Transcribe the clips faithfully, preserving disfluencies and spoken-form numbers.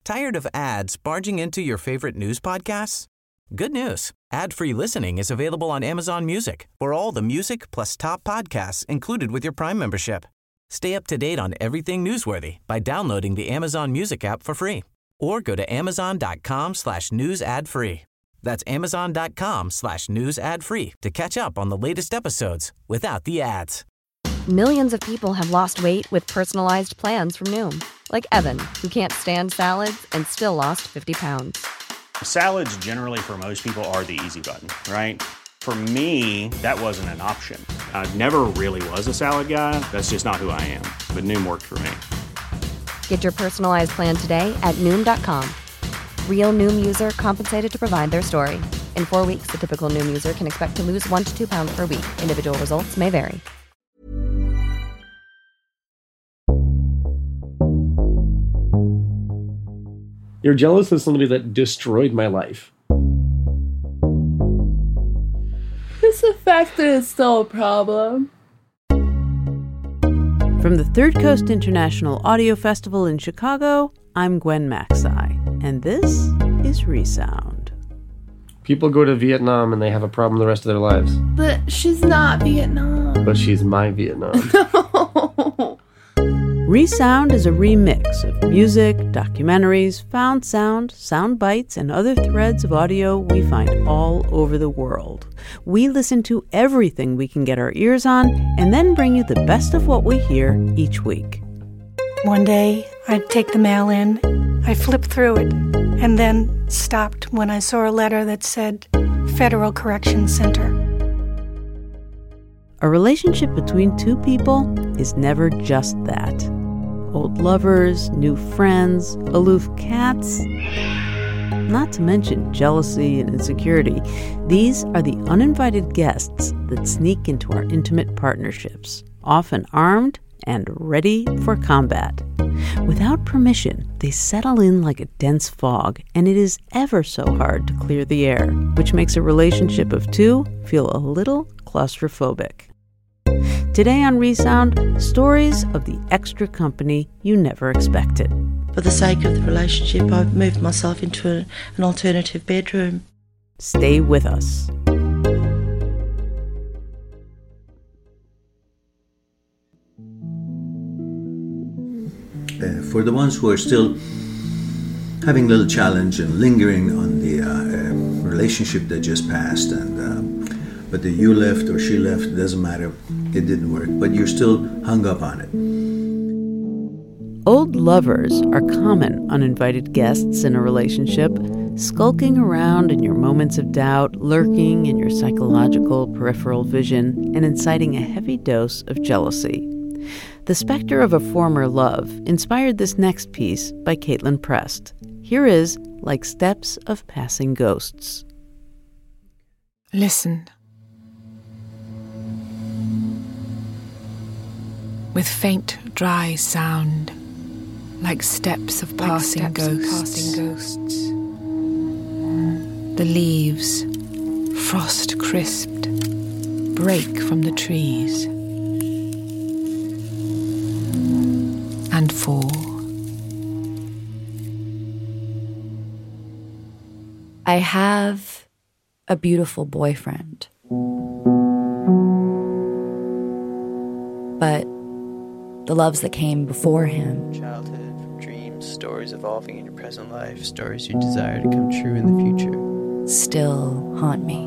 Tired of ads barging into your favorite news podcasts? Good news. Ad-free listening is available on Amazon Music for all the music plus top podcasts included with your Prime membership. Stay up to date on everything newsworthy by downloading the Amazon Music app for free or go to amazon.com slash news ad free. That's amazon.com slash news ad free to catch up on the latest episodes without the ads. Millions of people have lost weight with personalized plans from Noom. Like Evan, who can't stand salads and still lost fifty pounds. Salads generally for most people are the easy button, right? For me, that wasn't an option. I never really was a salad guy. That's just not who I am. But Noom worked for me. Get your personalized plan today at Noom dot com. Real Noom user compensated to provide their story. In four weeks, the typical Noom user can expect to lose one to two pounds per week. Individual results may vary. You're jealous of somebody that destroyed my life. It's the fact that it's still a problem. From the Third Coast International Audio Festival in Chicago, I'm Gwen Macsai, and this is Resound. People go to Vietnam and they have a problem the rest of their lives. But she's not Vietnam. But she's my Vietnam. No. Resound is a remix of music, documentaries, found sound, sound bites, and other threads of audio we find all over the world. We listen to everything we can get our ears on and then bring you the best of what we hear each week. One day, I'd take the mail in, I flipped through it, and then stopped when I saw a letter that said Federal Corrections Center. A relationship between two people is never just that. Old lovers, new friends, aloof cats, not to mention jealousy and insecurity. These are the uninvited guests that sneak into our intimate partnerships, often armed and ready for combat. Without permission, they settle in like a dense fog, and it is ever so hard to clear the air, which makes a relationship of two feel a little claustrophobic. Today on Resound, stories of the extra company you never expected. For the sake of the relationship, I've moved myself into a, an alternative bedroom. Stay with us. Uh, for the ones who are still having a little challenge and lingering on the uh, uh, relationship that just passed, and uh, but the you left or she left, it doesn't matter, it didn't work, but you're still hung up on it. Old lovers are common uninvited guests in a relationship, skulking around in your moments of doubt, lurking in your psychological peripheral vision, and inciting a heavy dose of jealousy. The specter of a former love inspired this next piece by Caitlin Prest. Here is Like Steps of Passing Ghosts. Listen. With faint, dry sound, like steps of Like passing steps of ghosts. passing ghosts. The leaves, frost crisped, break from the trees and fall. I have a beautiful boyfriend, but the loves that came before him, childhood, dreams, stories evolving in your present life, stories you desire to come true in the future, still haunt me.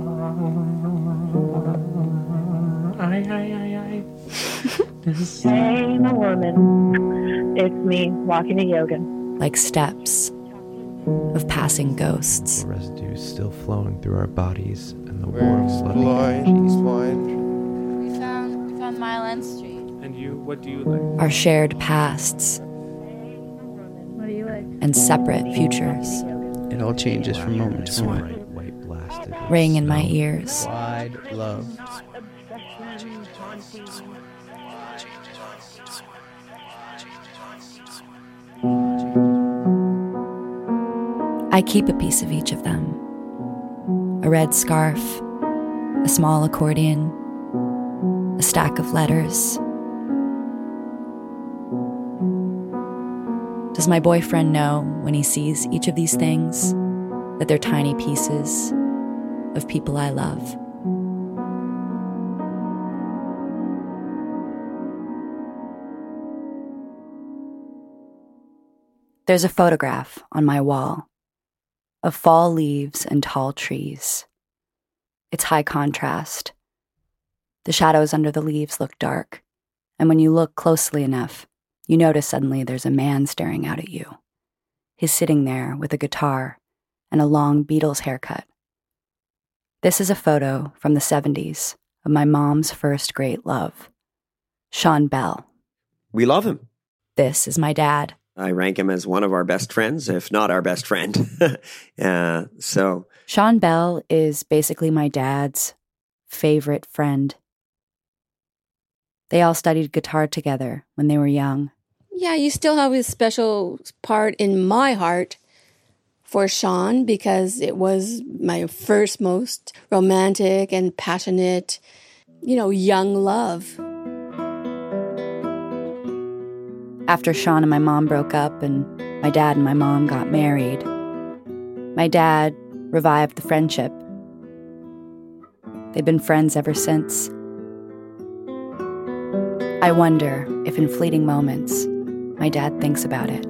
Aye, aye, aye, aye. Hey, my woman. It's me, walking to yoga. Like steps of passing ghosts. the residue is still flowing through our bodies, and the Where? warmth letting Blind, East Blind. We found we found Mile End Street. And you, what do you like? Our shared pasts What do you like? and separate futures It all changes from moment to moment. White blasted. ring in my ears. Wide love. I keep a piece of each of them. A red scarf, a small accordion, a stack of letters. To Does my boyfriend know when he sees each of these things that they're tiny pieces of people I love? There's a photograph on my wall of fall leaves and tall trees. It's high contrast. The shadows under the leaves look dark, and when you look closely enough, you notice suddenly there's a man staring out at you. He's sitting there with a guitar and a long Beatles haircut. This is a photo from the seventies of my mom's first great love, Sean Bell. We love him. This is my dad. I rank him as one of our best friends, if not our best friend. uh, so Sean Bell is basically my dad's favorite friend. They all studied guitar together when they were young. Yeah, you still have a special part in my heart for Sean because it was my first most romantic and passionate, you know, young love. After Sean and my mom broke up and my dad and my mom got married, my dad revived the friendship. They've been friends ever since. I wonder if in fleeting moments, my dad thinks about it.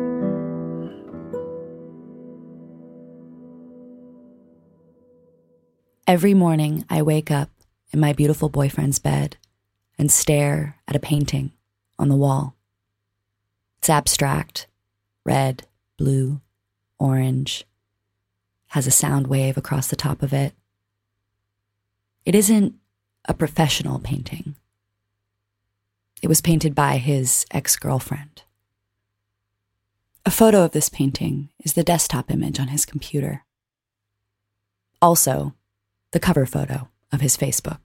Every morning, I wake up in my beautiful boyfriend's bed and stare at a painting on the wall. It's abstract, red, blue, orange, has a sound wave across the top of it. It isn't a professional painting. It was painted by his ex-girlfriend. A photo of this painting is the desktop image on his computer. Also, the cover photo of his Facebook.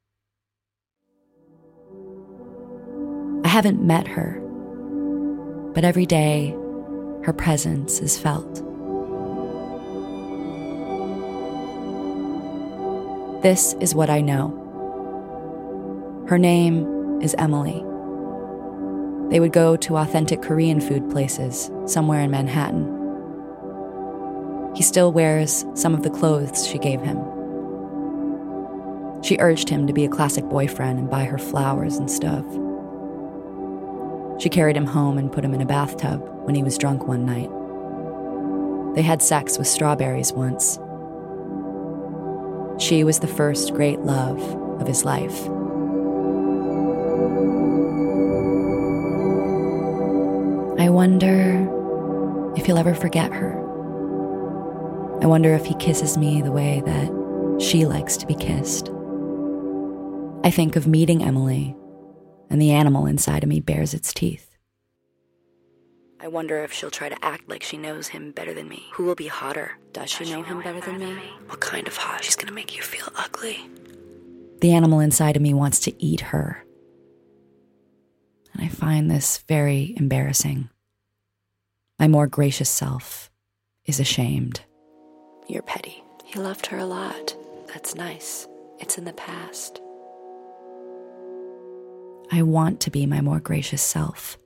I haven't met her, but every day, her presence is felt. This is what I know. Her name is Emily. They would go to authentic Korean food places somewhere in Manhattan. He still wears some of the clothes she gave him. She urged him to be a classic boyfriend and buy her flowers and stuff. She carried him home and put him in a bathtub when he was drunk one night. They had sex with strawberries once. She was the first great love of his life. I wonder if he'll ever forget her. I wonder if he kisses me the way that she likes to be kissed. I think of meeting Emily, and the animal inside of me bares its teeth. I wonder if she'll try to act like she knows him better than me. Who will be hotter? Does she know him better than me? What kind of hot? She's gonna make you feel ugly. The animal inside of me wants to eat her. And I find this very embarrassing. My more gracious self is ashamed. You're petty. He loved her a lot. That's nice. It's in the past. I want to be my more gracious self.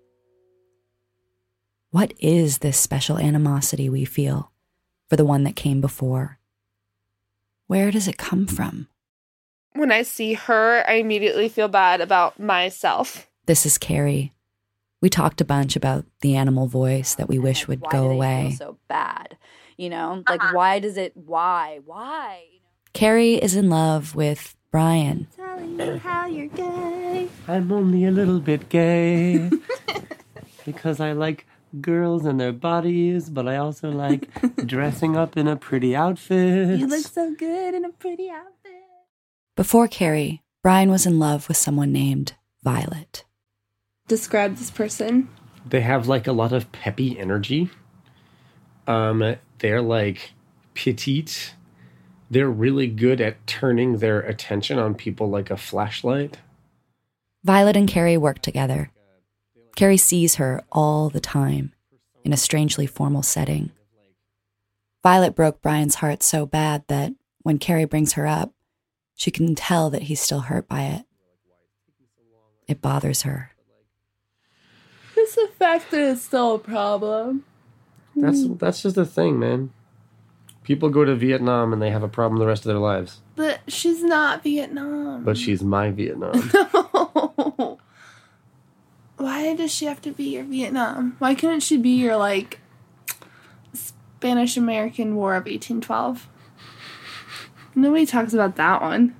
What is this special animosity we feel for the one that came before? Where does it come from? When I see her, I immediately feel bad about myself. This is Carrie. We talked a bunch about the animal voice that we wish would why go do they away. Feel so bad, you know, like uh-huh. why does it? Why? Why? You know? Carrie is in love with Brian. Telling you how you're gay. I'm only a little bit gay because I like girls and their bodies, but I also like dressing up in a pretty outfit. You look so good in a pretty outfit. Before Carrie, Brian was in love with someone named Violet. Describe this person. They have like a lot of peppy energy. Um, they're like petite. They're really good at turning their attention on people like a flashlight. Violet and Carrie work together. Carrie sees her all the time in a strangely formal setting. Violet broke Brian's heart so bad that when Carrie brings her up, she can tell that he's still hurt by it. It bothers her. It's the fact that it's still a problem. That's that's just a thing, man. People go to Vietnam and they have a problem the rest of their lives. But she's not Vietnam. But she's my Vietnam. No. Why does she have to be your Vietnam? Why couldn't she be your, like, Spanish-American War of eighteen twelve? Nobody talks about that one.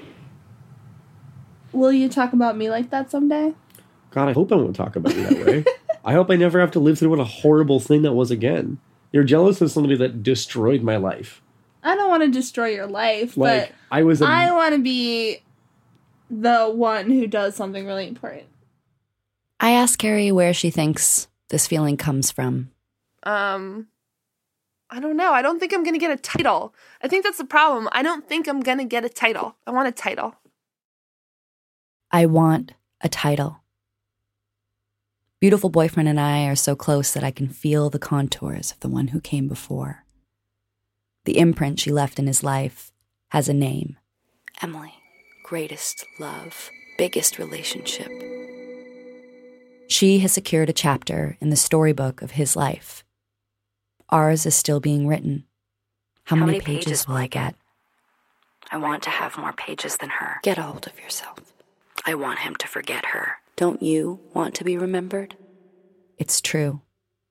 Will you talk about me like that someday? God, I hope I won't talk about you that way. I hope I never have to live through what a horrible thing that was again. You're jealous of somebody that destroyed my life. I don't want to destroy your life, Like, but I was a- I want to be the one who does something really important. I asked Carrie where she thinks this feeling comes from. Um, I don't know. I don't think I'm going to get a title. I think that's the problem. I don't think I'm going to get a title. I want a title. I want a title. Beautiful boyfriend and I are so close that I can feel the contours of the one who came before. The imprint she left in his life has a name. Emily, greatest love, biggest relationship. She has secured a chapter in the storybook of his life. Ours is still being written. How, How many, many pages, pages will I get? I want to have more pages than her. Get a hold of yourself. I want him to forget her. Don't you want to be remembered? It's true.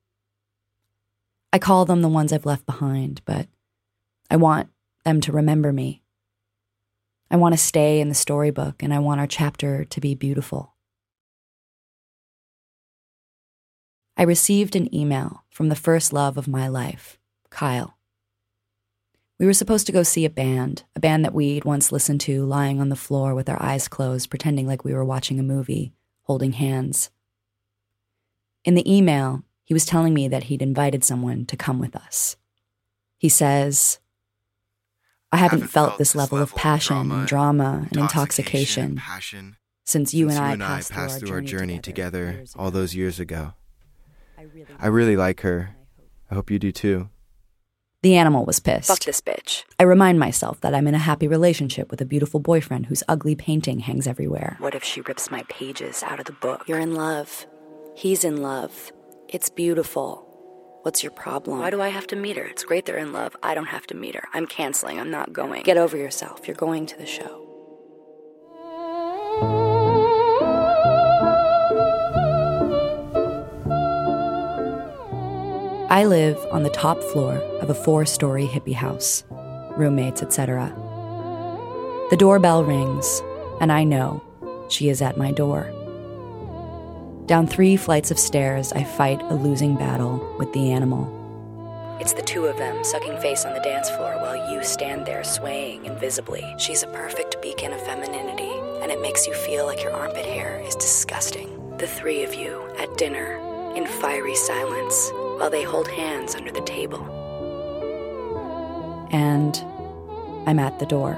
I call them the ones I've left behind, but I want them to remember me. I want to stay in the storybook, and I want our chapter to be beautiful. I received an email from the first love of my life, Kyle. We were supposed to go see a band, a band that we'd once listened to lying on the floor with our eyes closed, pretending like we were watching a movie, holding hands. In the email, he was telling me that he'd invited someone to come with us. He says, I haven't, haven't felt, felt this level, level of passion drama and drama and intoxication, and passion since you, since and, I you and I passed, passed through our journey together, together all those years ago. I really, I really like her. I hope you do too. The animal was pissed. Fuck this bitch. I remind myself that I'm in a happy relationship with a beautiful boyfriend whose ugly painting hangs everywhere. What if she rips my pages out of the book? You're in love. He's in love. It's beautiful. What's your problem? Why do I have to meet her? It's great they're in love. I don't have to meet her. I'm canceling. I'm not going. Get over yourself. You're going to the show. I live on the top floor of a four-story hippie house, roommates, et cetera. The doorbell rings, and I know she is at my door. Down three flights of stairs, I fight a losing battle with the animal. It's the two of them sucking face on the dance floor while you stand there swaying invisibly. She's a perfect beacon of femininity, and it makes you feel like your armpit hair is disgusting. The three of you at dinner, in fiery silence, while they hold hands under the table. And I'm at the door.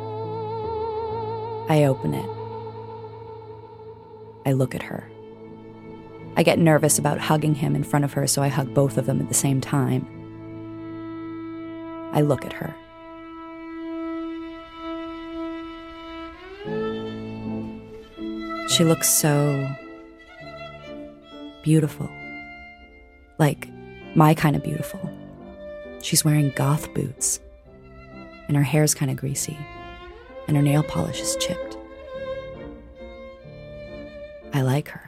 I open it. I look at her. I get nervous about hugging him in front of her, so I hug both of them at the same time. I look at her. She looks so beautiful. Like, my kind of beautiful. She's wearing goth boots, and her hair's kind of greasy, and her nail polish is chipped. I like her.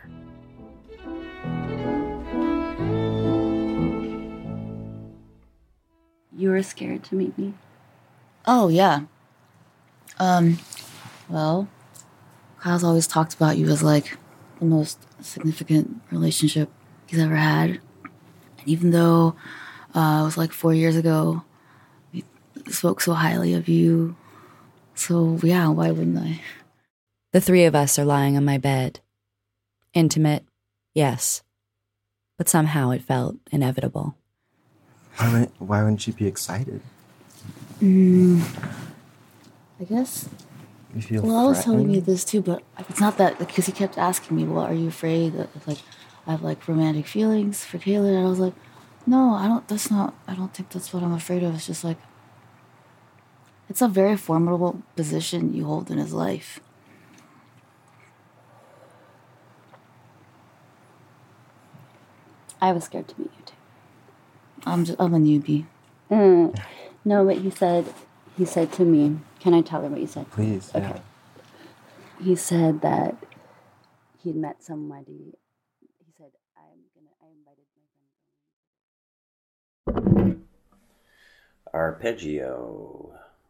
You were scared to meet me? Oh, yeah. Um, well, Kyle's always talked about you as, like, the most significant relationship he's ever had. Even though uh, it was like four years ago, we spoke so highly of you. So, yeah, why wouldn't I? The three of us are lying on my bed. Intimate, yes. But somehow it felt inevitable. Why wouldn't, why wouldn't you be excited? Mm, I guess. You feel well, I was telling threatened? you this too, but it's not that, because he kept asking me, well, are you afraid that, like, I have, like, romantic feelings for Taylor? And I was like, no, I don't, that's not, I don't think that's what I'm afraid of. It's just, like, it's a very formidable position you hold in his life. I was scared to meet you too. I'm just, I'm a newbie. Mm. No, but he said, he said to me, can I tell her what you said? Please, okay. yeah. He said that he'd met somebody. He said, I'm gonna, I invited my friend. Arpeggio.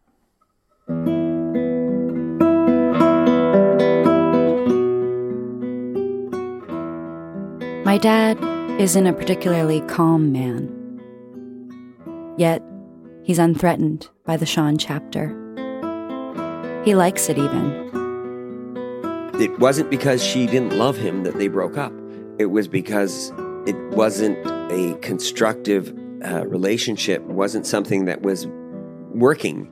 My dad isn't a particularly calm man. Yet, he's unthreatened by the Sean chapter. He likes it even. It wasn't because she didn't love him that they broke up. It was because it wasn't a constructive uh, relationship, wasn't something that was working.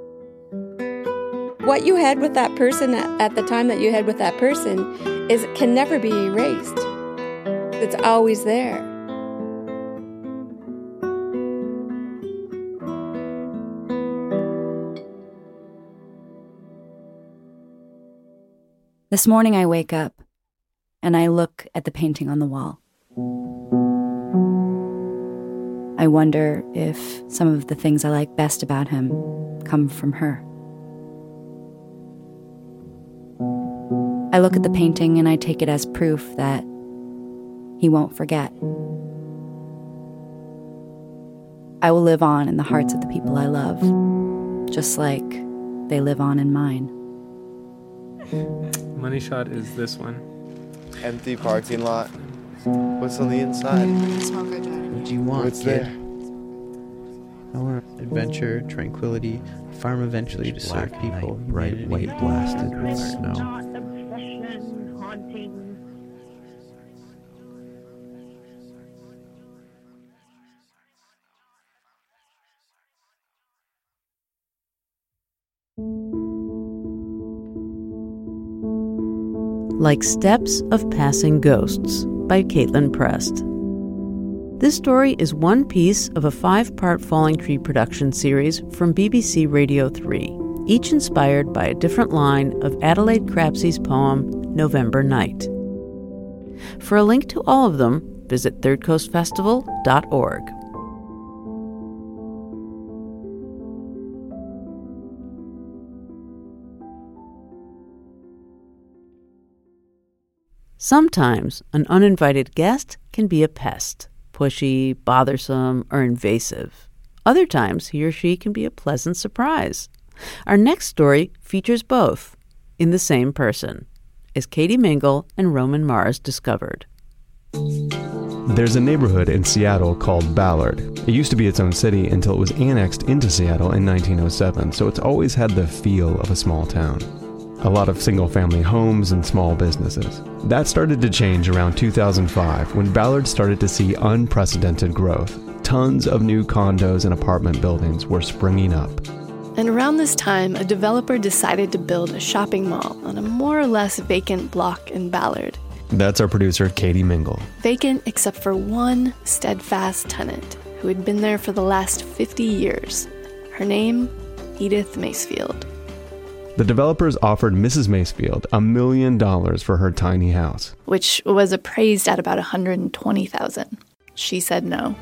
What you had with that person at, at the time that you had with that person is can never be erased. It's always there. This morning I wake up and I look at the painting on the wall. I wonder if some of the things I like best about him come from her. I look at the painting and I take it as proof that he won't forget. I will live on in the hearts of the people I love, just like they live on in mine. Money shot is this one. Empty parking lot. What's on the inside? What do you want, What's kid? there? I want adventure, tranquility, a farm eventually to serve people. Bright humanity. white blasted with snow. Like Steps of Passing Ghosts by Caitlin Prest. This story is one piece of a five-part Falling Tree production series from B B C Radio three, each inspired by a different line of Adelaide Crapsey's poem, November Night. For a link to all of them, visit third coast festival dot org. Sometimes an uninvited guest can be a pest, pushy, bothersome, or invasive. Other times he or she can be a pleasant surprise. Our next story features both in the same person, as Katie Mingle and Roman Mars discovered. There's a neighborhood in Seattle called Ballard. It used to be its own city until it was annexed into Seattle in nineteen oh seven, so it's always had the feel of a small town. A lot of single-family homes and small businesses. That started to change around two thousand five when Ballard started to see unprecedented growth. Tons of new condos and apartment buildings were springing up. And around this time, a developer decided to build a shopping mall on a more or less vacant block in Ballard. That's our producer, Katie Mingle. Vacant except for one steadfast tenant who had been there for the last fifty years. Her name, Edith Macefield. The developers offered Missus Macefield a million dollars for her tiny house, which was appraised at about one hundred twenty thousand dollars. She said no.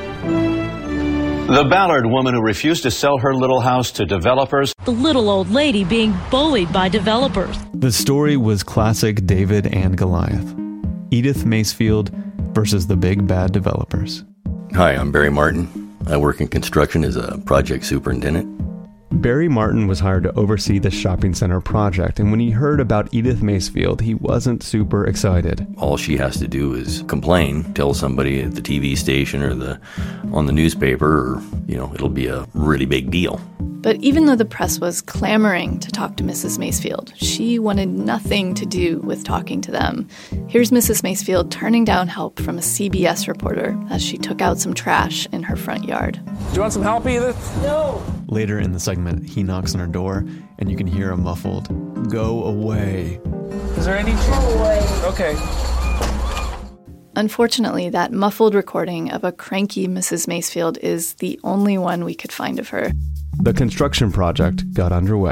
The Ballard woman who refused to sell her little house to developers. The little old lady being bullied by developers. The story was classic David and Goliath. Edith Macefield versus the big bad developers. Hi, I'm Barry Martin. I work in construction as a project superintendent. Barry Martin was hired to oversee the shopping center project, and when he heard about Edith Macefield, he wasn't super excited. All she has to do is complain, tell somebody at the T V station or the on the newspaper, or, you know, it'll be a really big deal. But even though the press was clamoring to talk to Missus Macefield, she wanted nothing to do with talking to them. Here's Missus Macefield turning down help from a C B S reporter as she took out some trash in her front yard. Do you want some help, Edith? No. Later in the segment, he knocks on her door, and you can hear a muffled, "Go away." Is there any chance? Go away. Okay. Unfortunately, that muffled recording of a cranky Missus Macefield is the only one we could find of her. The construction project got underway.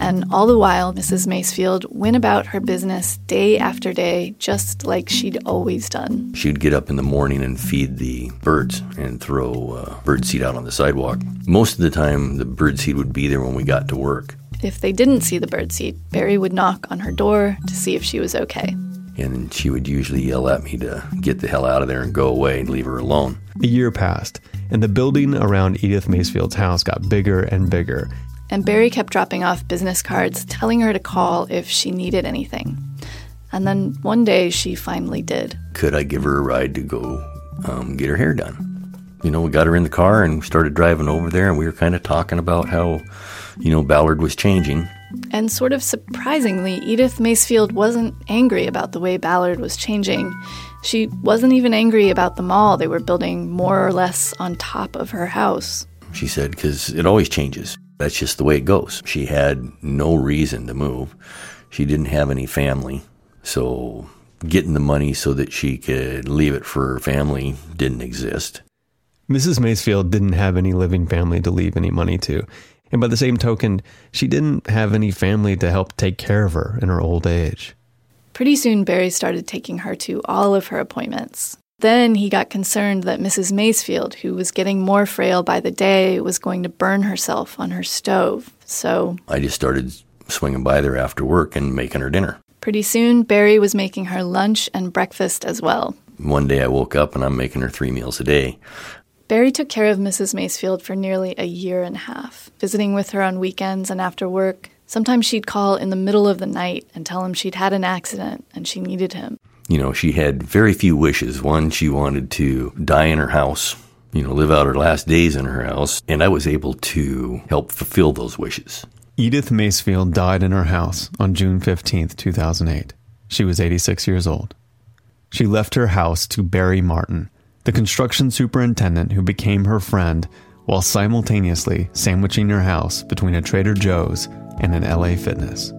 And all the while, Missus Macefield went about her business day after day, just like she'd always done. She'd get up in the morning and feed the birds and throw uh, bird seed out on the sidewalk. Most of the time, the bird seed would be there when we got to work. If they didn't see the birdseed, Barry would knock on her door to see if she was okay. And she would usually yell at me to get the hell out of there and go away and leave her alone. A year passed, and the building around Edith Macefield's house got bigger and bigger. And Barry kept dropping off business cards telling her to call if she needed anything. And then one day she finally did. Could I give her a ride to go um, get her hair done? You know, we got her in the car and we started driving over there, and we were kind of talking about how, you know, Ballard was changing. And sort of surprisingly, Edith Macefield wasn't angry about the way Ballard was changing. She wasn't even angry about the mall they were building more or less on top of her house. She said, because it always changes. That's just the way it goes. She had no reason to move. She didn't have any family. So getting the money so that she could leave it for her family didn't exist. Missus Macefield didn't have any living family to leave any money to. And by the same token, she didn't have any family to help take care of her in her old age. Pretty soon, Barry started taking her to all of her appointments. Then he got concerned that Missus Macefield, who was getting more frail by the day, was going to burn herself on her stove. So I just started swinging by there after work and making her dinner. Pretty soon, Barry was making her lunch and breakfast as well. One day I woke up and I'm making her three meals a day. Barry took care of Missus Macefield for nearly a year and a half, visiting with her on weekends and after work. Sometimes she'd call in the middle of the night and tell him she'd had an accident and she needed him. You know, she had very few wishes. One, she wanted to die in her house, you know, live out her last days in her house, and I was able to help fulfill those wishes. Edith Macefield died in her house on June fifteenth, two thousand eight. She was eighty-six years old. She left her house to Barry Martin, the construction superintendent who became her friend, while simultaneously sandwiching her house between a Trader Joe's and an L A Fitness.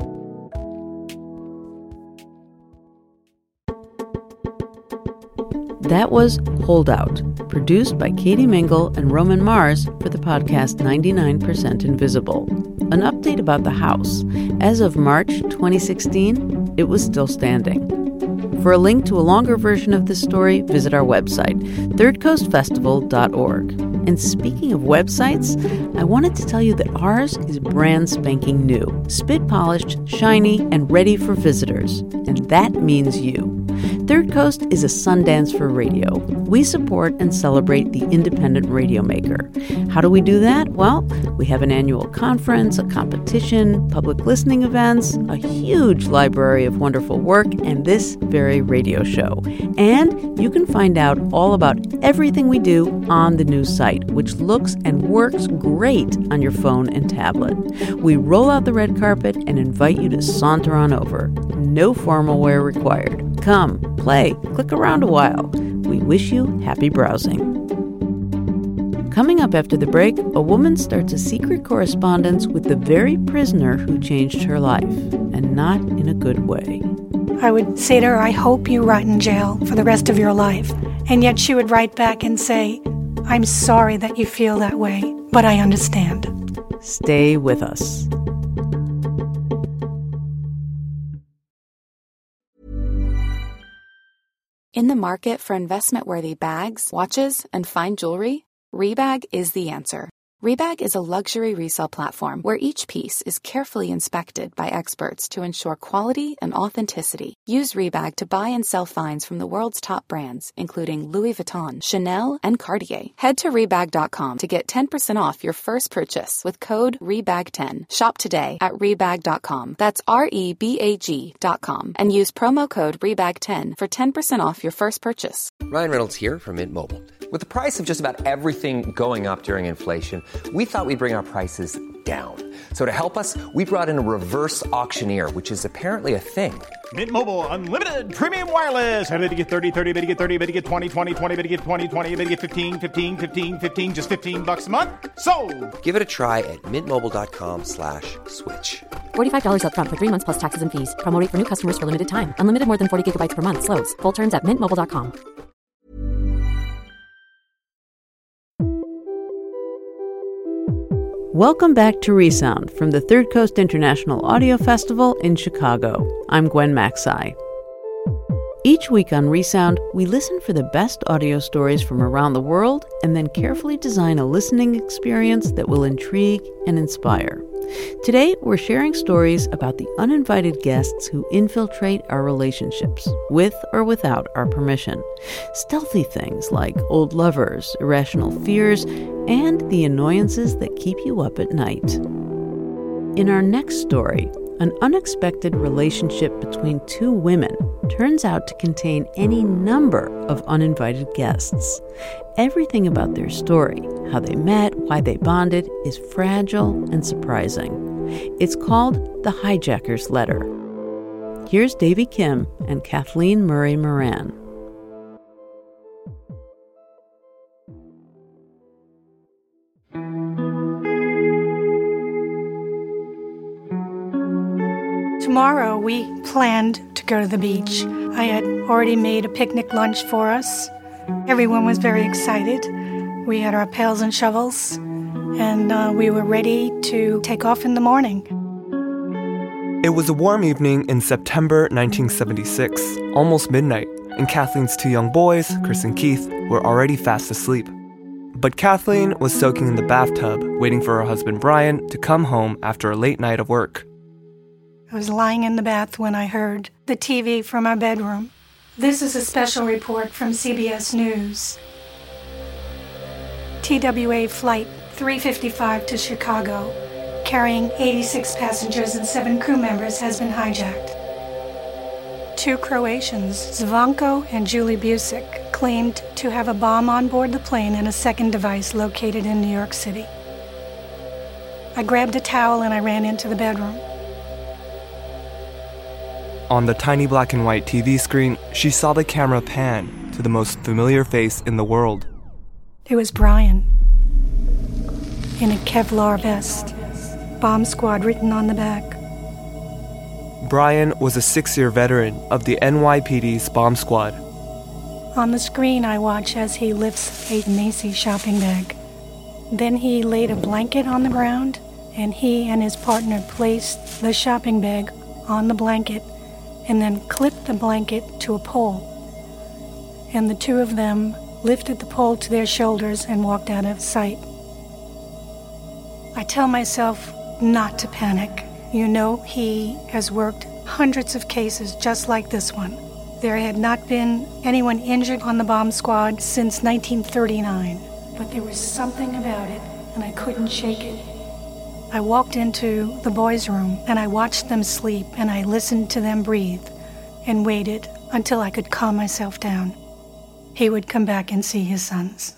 That was Holdout, produced by Katie Mingle and Roman Mars for the podcast ninety-nine percent Invisible. An update about the house. As of March twenty sixteen, it was still standing. For a link to a longer version of this story, visit our website, third coast festival dot org. And speaking of websites, I wanted to tell you that ours is brand spanking new, spit polished, shiny, and ready for visitors. And that means you. Third Coast is a Sundance for radio. We support and celebrate the independent radio maker. How do we do that? Well, we have an annual conference, a competition, public listening events, a huge library of wonderful work, and this very radio show. And you can find out all about everything we do on the new site, which looks and works great on your phone and tablet. We roll out the red carpet and invite you to saunter on over. No formal wear required. Come, play, click around a while. We wish you happy browsing. Coming up after the break, a woman starts a secret correspondence with the very prisoner who changed her life, and not in a good way. I would say to her, I hope you rot in jail for the rest of your life. And yet she would write back and say, I'm sorry that you feel that way, but I understand. Stay with us. In the market for investment-worthy bags, watches, and fine jewelry, Rebag is the answer. Rebag is a luxury resale platform where each piece is carefully inspected by experts to ensure quality and authenticity. Use Rebag to buy and sell finds from the world's top brands, including Louis Vuitton, Chanel, and Cartier. Head to Rebag dot com to get ten percent off your first purchase with code Rebag ten. Shop today at Rebag dot com. That's R E B A G dot com. And use promo code Rebag ten for ten percent off your first purchase. Ryan Reynolds here from Mint Mobile. With the price of just about everything going up during inflation, we thought we'd bring our prices down. So to help us, we brought in a reverse auctioneer, which is apparently a thing. Mint Mobile Unlimited Premium Wireless. How to get thirty, thirty, how to get thirty, how to get twenty, twenty, twenty, how to get twenty, twenty, how to get fifteen, fifteen, fifteen, fifteen, just fifteen bucks a month? Sold! Give it a try at mintmobile.com slash switch. forty-five dollars up front for three months plus taxes and fees. Promo rate for new customers for limited time. Unlimited more than forty gigabytes per month. Slows full terms at mint mobile dot com. Welcome back to Resound from the Third Coast International Audio Festival in Chicago. I'm Gwen Macsai. Each week on Resound, we listen for the best audio stories from around the world and then carefully design a listening experience that will intrigue and inspire. Today, we're sharing stories about the uninvited guests who infiltrate our relationships, with or without our permission. Stealthy things like old lovers, irrational fears, and the annoyances that keep you up at night. In our next story, an unexpected relationship between two women turns out to contain any number of uninvited guests. Everything about their story, how they met, why they bonded, is fragile and surprising. It's called The Hijacker's Letter. Here's Davy Kim and Kathleen Murray Moran. Tomorrow, we planned to go to the beach. I had already made a picnic lunch for us. Everyone was very excited. We had our pails and shovels, and uh, we were ready to take off in the morning. It was a warm evening in September nineteen seventy-six, almost midnight, and Kathleen's two young boys, Chris and Keith, were already fast asleep. But Kathleen was soaking in the bathtub, waiting for her husband Brian to come home after a late night of work. I was lying in the bath when I heard the T V from our bedroom. This is a special report from C B S News. T W A Flight three fifty-five to Chicago, carrying eighty-six passengers and seven crew members, has been hijacked. Two Croatians, Zvonko and Julie Busick, claimed to have a bomb on board the plane and a second device located in New York City. I grabbed a towel and I ran into the bedroom. On the tiny black and white T V screen, she saw the camera pan to the most familiar face in the world. It was Brian, in a Kevlar vest, Bomb Squad written on the back. Brian was a six-year veteran of the N Y P D's Bomb Squad. On the screen, I watch as he lifts a Macy's shopping bag. Then he laid a blanket on the ground, and he and his partner placed the shopping bag on the blanket and then clipped the blanket to a pole. And the two of them lifted the pole to their shoulders and walked out of sight. I tell myself not to panic. You know, he has worked hundreds of cases just like this one. There had not been anyone injured on the bomb squad since nineteen thirty-nine, but there was something about it, and I couldn't shake it. I walked into the boys' room, and I watched them sleep, and I listened to them breathe, and waited until I could calm myself down. He would come back and see his sons.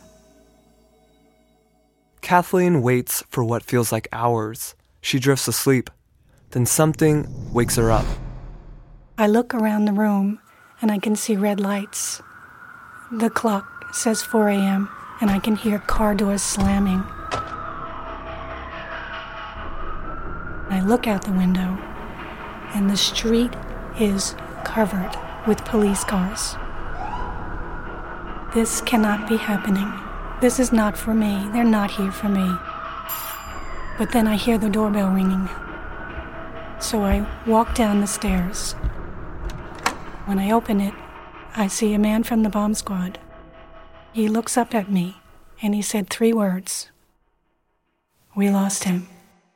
Kathleen waits for what feels like hours. She drifts asleep. Then something wakes her up. I look around the room, and I can see red lights. The clock says four a.m., and I can hear car doors slamming. I look out the window, and the street is covered with police cars. This cannot be happening. This is not for me. They're not here for me. But then I hear the doorbell ringing. So I walk down the stairs. When I open it, I see a man from the bomb squad. He looks up at me, and he said three words. We lost him.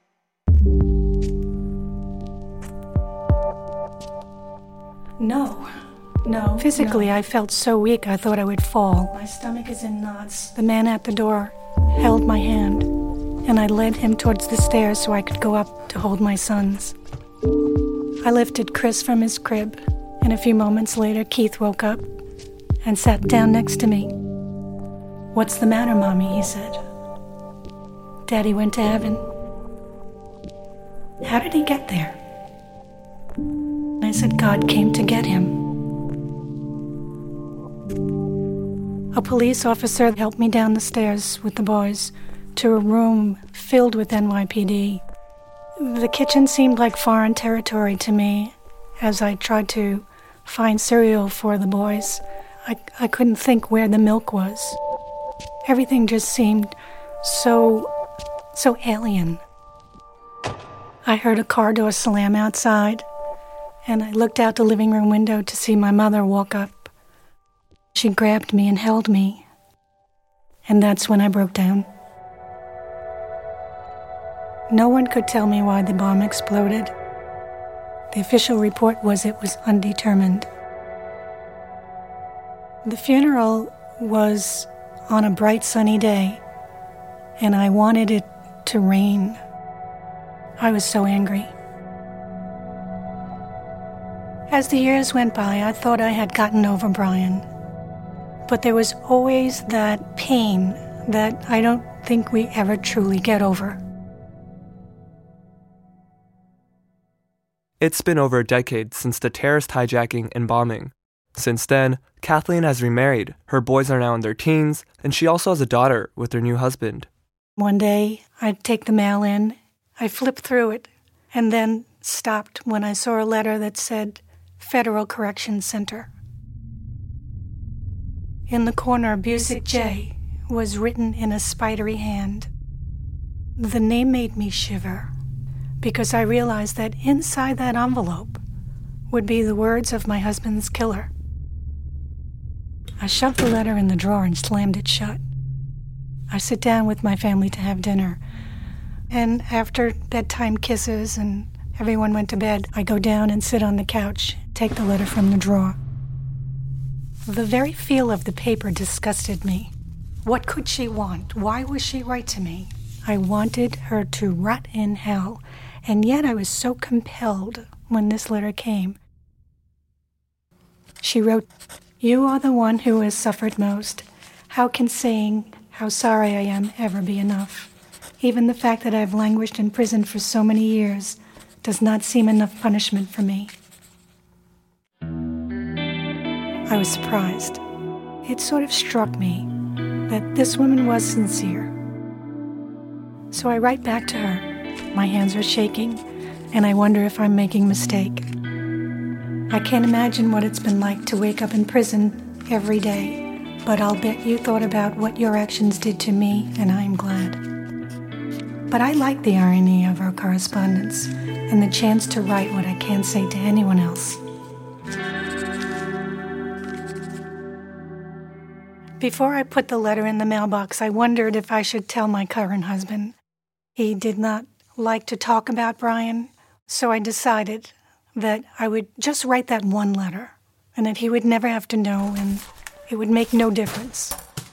No, no. Physically, no. I felt so weak I thought I would fall. My stomach is in knots. The man at the door held my hand, and I led him towards the stairs so I could go up to hold my sons. I lifted Chris from his crib, and a few moments later, Keith woke up and sat down next to me. What's the matter, Mommy? He said. Daddy went to heaven. How did he get there? I said God came to get him. A police officer helped me down the stairs with the boys to a room filled with N Y P D. The kitchen seemed like foreign territory to me as I tried to find cereal for the boys. I, I couldn't think where the milk was. Everything just seemed so so alien. I heard a car door slam outside, and I looked out the living room window to see my mother walk up. She grabbed me and held me, and that's when I broke down. No one could tell me why the bomb exploded. The official report was it was undetermined. The funeral was on a bright sunny day, and I wanted it to rain. I was so angry. As the years went by, I thought I had gotten over Brian. But there was always that pain that I don't think we ever truly get over. It's been over a decade since the terrorist hijacking and bombing. Since then, Kathleen has remarried. Her boys are now in their teens, and she also has a daughter with her new husband. One day, I'd take the mail in. I flipped through it, and then stopped when I saw a letter that said Federal Corrections Center. In the corner, Busick J was written in a spidery hand. The name made me shiver, because I realized that inside that envelope would be the words of my husband's killer. I shoved the letter in the drawer and slammed it shut. I sit down with my family to have dinner, and after bedtime kisses and everyone went to bed, I go down and sit on the couch, take the letter from the drawer. The very feel of the paper disgusted me. What could she want? Why was she write to me? I wanted her to rot in hell, and yet I was so compelled when this letter came. She wrote, "You are the one who has suffered most. How can saying how sorry I am ever be enough? Even the fact that I have languished in prison for so many years does not seem enough punishment for me." I was surprised. It sort of struck me that this woman was sincere. So I write back to her. My hands are shaking, and I wonder if I'm making a mistake. I can't imagine what it's been like to wake up in prison every day, but I'll bet you thought about what your actions did to me, and I'm glad. But I like the irony of our correspondence and the chance to write what I can't say to anyone else. Before I put the letter in the mailbox, I wondered if I should tell my current husband. He did not like to talk about Brian, so I decided that I would just write that one letter, and that he would never have to know, and it would make no difference.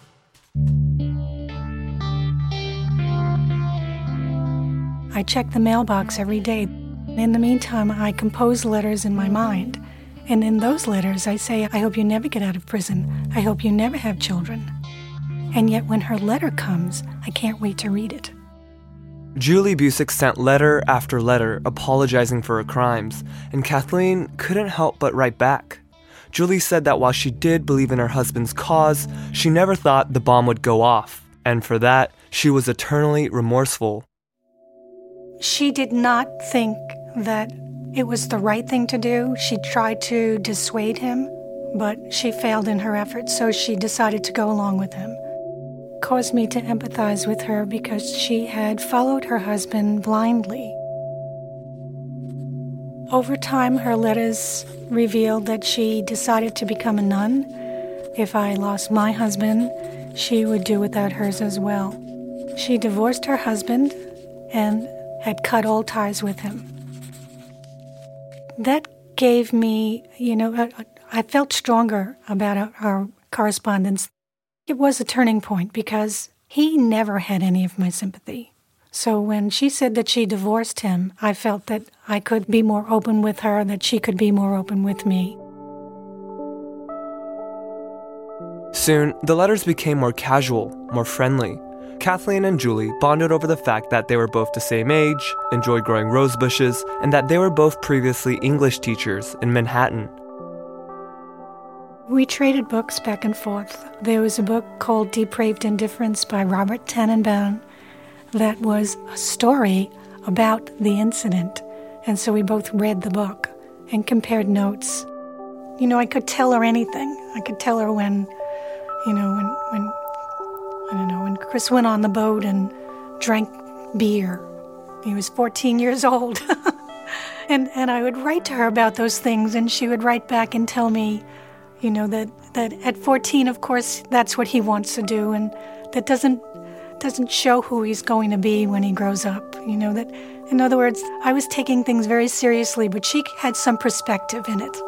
I check the mailbox every day. In the meantime, I compose letters in my mind. And in those letters, I say, I hope you never get out of prison. I hope you never have children. And yet when her letter comes, I can't wait to read it. Julie Busick sent letter after letter apologizing for her crimes, and Kathleen couldn't help but write back. Julie said that while she did believe in her husband's cause, she never thought the bomb would go off, and for that, she was eternally remorseful. She did not think that it was the right thing to do. She tried to dissuade him, but she failed in her efforts, so she decided to go along with him. It caused me to empathize with her because she had followed her husband blindly. Over time, her letters revealed that she decided to become a nun. If I lost my husband, she would do without hers as well. She divorced her husband and had cut all ties with him. That gave me, you know, I felt stronger about our, our correspondence. It was a turning point because he never had any of my sympathy. So when she said that she divorced him, I felt that I could be more open with her, that she could be more open with me. Soon, the letters became more casual, more friendly. Kathleen and Julie bonded over the fact that they were both the same age, enjoyed growing rose bushes, and that they were both previously English teachers in Manhattan. We traded books back and forth. There was a book called Depraved Indifference by Robert Tannenbaum that was a story about the incident, and so we both read the book and compared notes. You know, I could tell her anything. I could tell her when, you know, when, when I don't know, when Chris went on the boat and drank beer. He was fourteen years old. and and I would write to her about those things, and she would write back and tell me, you know, that, that at fourteen, of course, that's what he wants to do, and that doesn't doesn't show who he's going to be when he grows up. You know, that, in other words, I was taking things very seriously, but she had some perspective in it.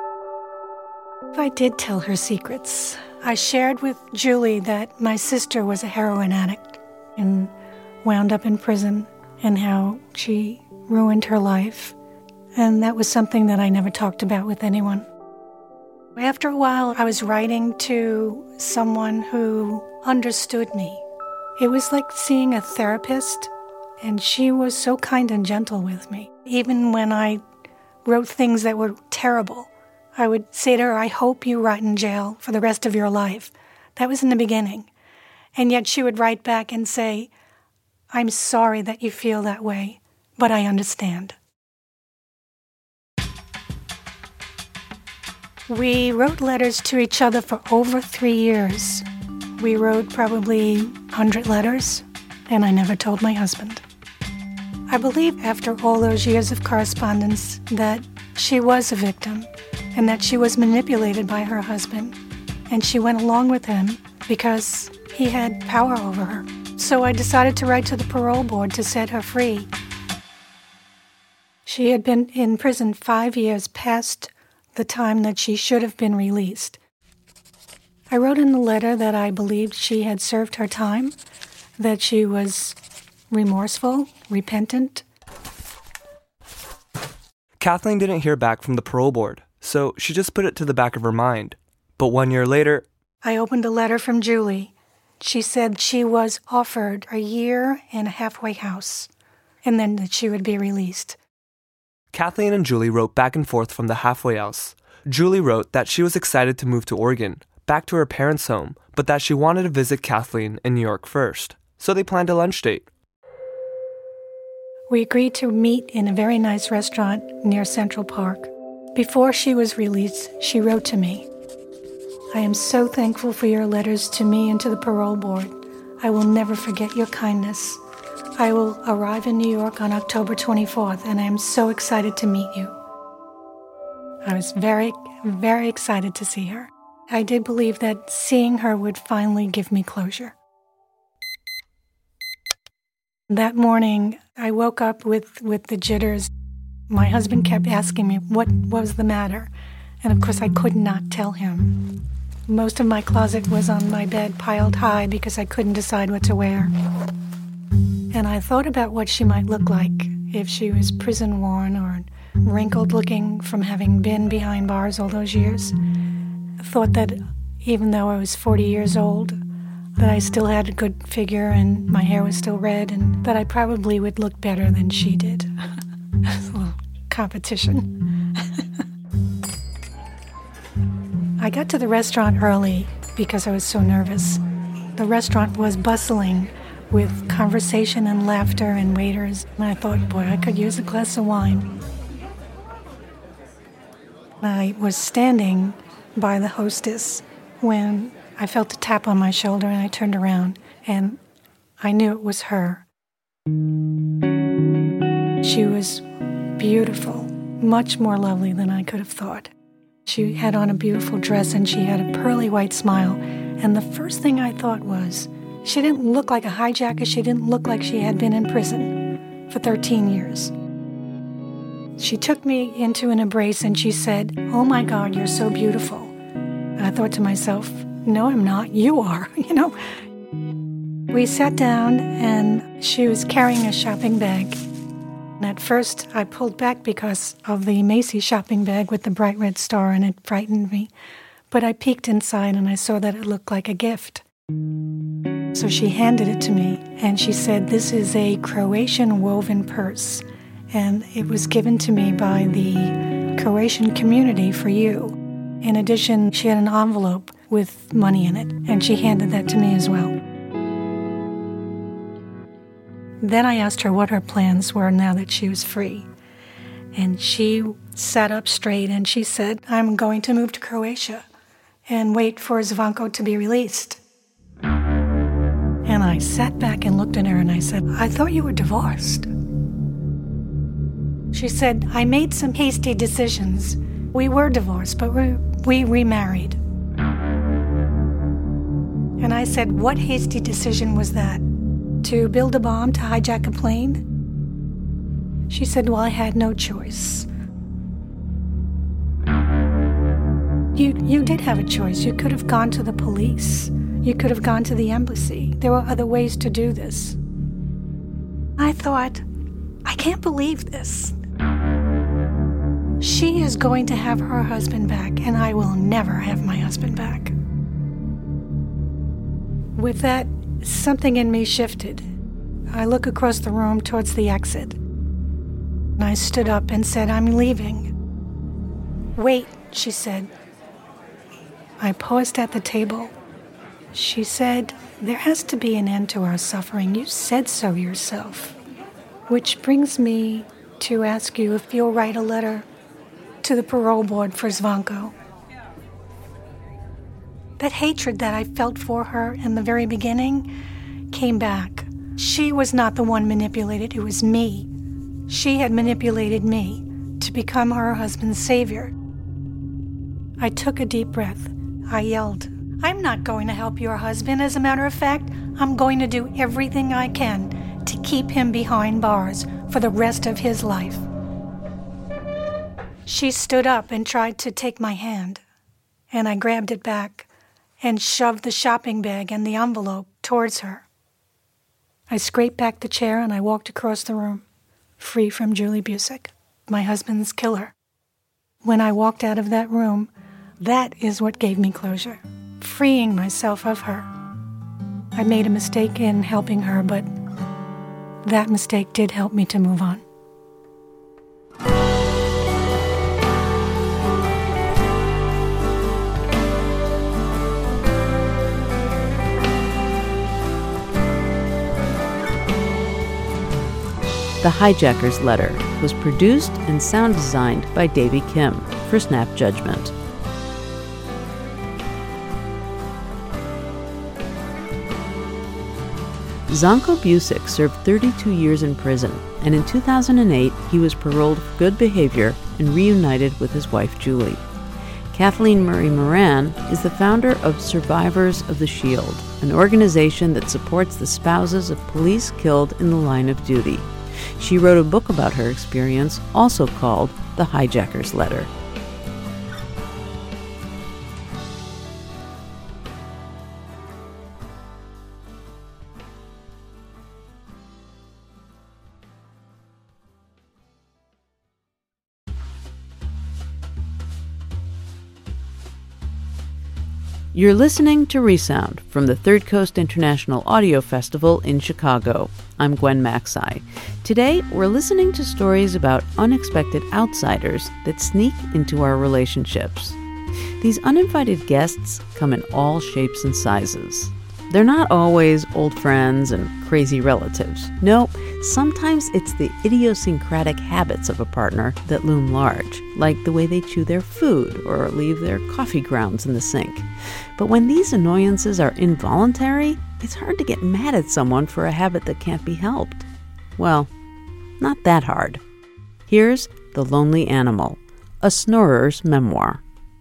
I did tell her secrets. I shared with Julie that my sister was a heroin addict and wound up in prison, and how she ruined her life. And that was something that I never talked about with anyone. After a while, I was writing to someone who understood me. It was like seeing a therapist, and she was so kind and gentle with me. Even when I wrote things that were terrible, I would say to her, I hope you rot in jail for the rest of your life. That was in the beginning. And yet she would write back and say, I'm sorry that you feel that way, but I understand. We wrote letters to each other for over three years. We wrote probably one hundred letters, and I never told my husband. I believe after all those years of correspondence that she was a victim and that she was manipulated by her husband, and she went along with him because he had power over her. So I decided to write to the parole board to set her free. She had been in prison five years past the time that she should have been released. I wrote in the letter that I believed she had served her time, that she was remorseful, repentant. Kathleen didn't hear back from the parole board, so she just put it to the back of her mind. But one year later, I opened a letter from Julie. She said she was offered a year in a halfway house, and then that she would be released. Kathleen and Julie wrote back and forth from the halfway house. Julie wrote that she was excited to move to Oregon, back to her parents' home, but that she wanted to visit Kathleen in New York first. So they planned a lunch date. We agreed to meet in a very nice restaurant near Central Park. Before she was released, she wrote to me, I am so thankful for your letters to me and to the parole board. I will never forget your kindness. I will arrive in New York on October twenty-fourth, and I am so excited to meet you. I was very, very excited to see her. I did believe that seeing her would finally give me closure. That morning, I woke up with, with the jitters. My husband kept asking me what was the matter, and of course I could not tell him. Most of my closet was on my bed piled high because I couldn't decide what to wear. And I thought about what she might look like if she was prison-worn or wrinkled-looking from having been behind bars all those years. I thought that even though I was forty years old, that I still had a good figure and my hair was still red, and that I probably would look better than she did. It's a little competition. I got to the restaurant early because I was so nervous. The restaurant was bustling with conversation and laughter and waiters, and I thought, boy, I could use a glass of wine. I was standing by the hostess when I felt a tap on my shoulder, and I turned around, and I knew it was her. She was beautiful, much more lovely than I could have thought. She had on a beautiful dress, and she had a pearly white smile, and the first thing I thought was, she didn't look like a hijacker. She didn't look like she had been in prison for thirteen years. She took me into an embrace and she said, oh my God, you're so beautiful. And I thought to myself, no, I'm not. You are, you know. We sat down and she was carrying a shopping bag. And at first I pulled back because of the Macy's shopping bag with the bright red star, and it frightened me. But I peeked inside and I saw that it looked like a gift. So she handed it to me, and she said, this is a Croatian woven purse, and it was given to me by the Croatian community for you. In addition, she had an envelope with money in it, and she handed that to me as well. Then I asked her what her plans were now that she was free. And she sat up straight and she said, I'm going to move to Croatia and wait for Zvonko to be released. And I sat back and looked at her and I said, I thought you were divorced. She said, I made some hasty decisions. We were divorced, but we, we remarried. And I said, what hasty decision was that? To build a bomb to hijack a plane? She said, well, I had no choice. You, you did have a choice. You could have gone to the police. You could have gone to the embassy. There were other ways to do this. I thought, I can't believe this. She is going to have her husband back, and I will never have my husband back. With that, something in me shifted. I look across the room towards the exit. I stood up and said, I'm leaving. Wait, she said. I paused at the table. She said, there has to be an end to our suffering. You said so yourself. Which brings me to ask you if you'll write a letter to the parole board for Zvonko. That hatred that I felt for her in the very beginning came back. She was not the one manipulated, it was me. She had manipulated me to become her husband's savior. I took a deep breath. I yelled, I'm not going to help your husband. As a matter of fact, I'm going to do everything I can to keep him behind bars for the rest of his life. She stood up and tried to take my hand, and I grabbed it back and shoved the shopping bag and the envelope towards her. I scraped back the chair and I walked across the room, free from Julie Busick, my husband's killer. When I walked out of that room, that is what gave me closure, freeing myself of her. I made a mistake in helping her, but that mistake did help me to move on. The Hijacker's Letter was produced and sound designed by Davey Kim for Snap Judgment. Zvonko Busick served thirty-two years in prison, and in two thousand eight he was paroled for good behavior and reunited with his wife Julie. Kathleen Murray Moran is the founder of Survivors of the Shield, an organization that supports the spouses of police killed in the line of duty. She wrote a book about her experience, also called The Hijacker's Letter. You're listening to Resound from the Third Coast International Audio Festival in Chicago. I'm Gwen Macsai. Today, we're listening to stories about unexpected outsiders that sneak into our relationships. These uninvited guests come in all shapes and sizes. They're not always old friends and crazy relatives. No, sometimes it's the idiosyncratic habits of a partner that loom large, like the way they chew their food or leave their coffee grounds in the sink. But when these annoyances are involuntary, it's hard to get mad at someone for a habit that can't be helped. Well, not that hard. Here's The Lonely Animal, a snorer's memoir.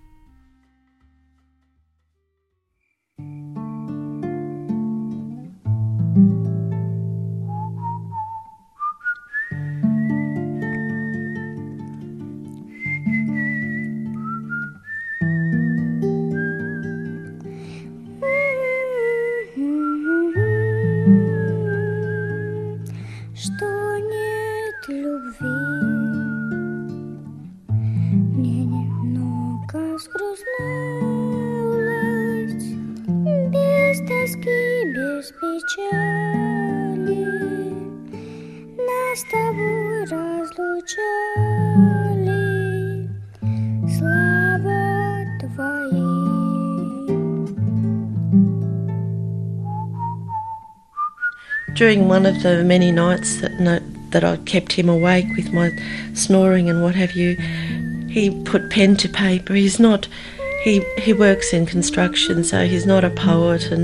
During one of the many nights that no, that I kept him awake with my snoring and what have you, he put pen to paper. He's not, he he works in construction, so he's not a poet, and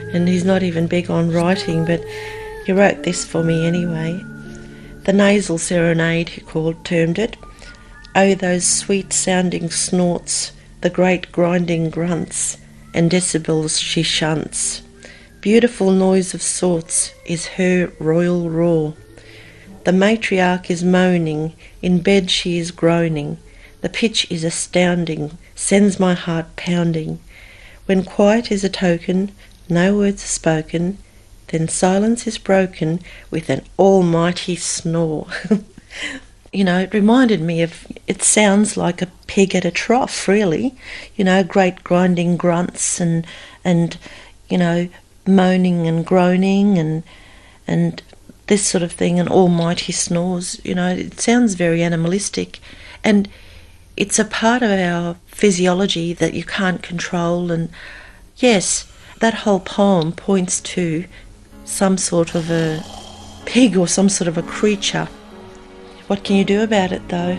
and he's not even big on writing, but he wrote this for me anyway. The nasal serenade, he called, termed it. Oh, those sweet-sounding snorts, the great grinding grunts, and decibels she shunts. Beautiful noise of sorts is her royal roar. The matriarch is moaning, in bed she is groaning. The pitch is astounding, sends my heart pounding. When quiet is a token, no words are spoken, then silence is broken with an almighty snore. You know, it reminded me of, it sounds like a pig at a trough, really. You know, great grinding grunts and, and you know, moaning and groaning and and this sort of thing, and almighty snores. You know, it sounds very animalistic. And it's a part of our physiology that you can't control. And yes, that whole poem points to some sort of a pig or some sort of a creature. What can you do about it, though?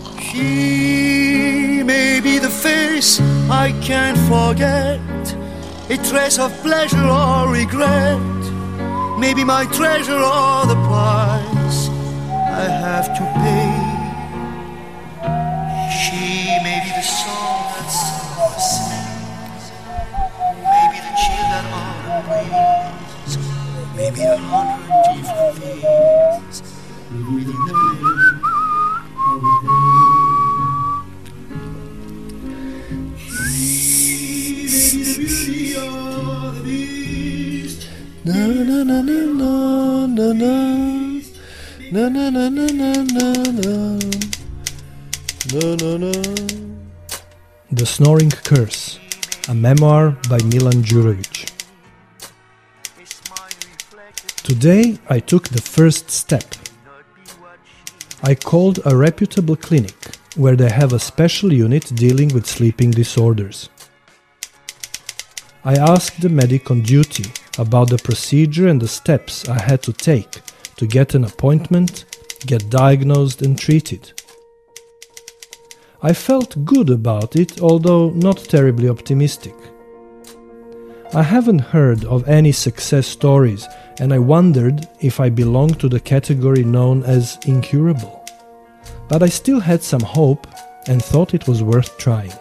She may be the face I can't forget, a trace of pleasure or regret, maybe my treasure or the price I have to pay. She may be the song that summer sings, maybe the chill that autumn brings, maybe a hundred different things within the blink of a day. She may be the beauty of the beast. Na na na na na na na na na na na na na na na na. The Snoring Curse, a memoir by Milan Djurovic. Today I took the first step. I called a reputable clinic where they have a special unit dealing with sleeping disorders. I asked the medic on duty about the procedure and the steps I had to take to get an appointment, get diagnosed and treated. I felt good about it, although not terribly optimistic. I haven't heard of any success stories, and I wondered if I belonged to the category known as incurable. But I still had some hope and thought it was worth trying.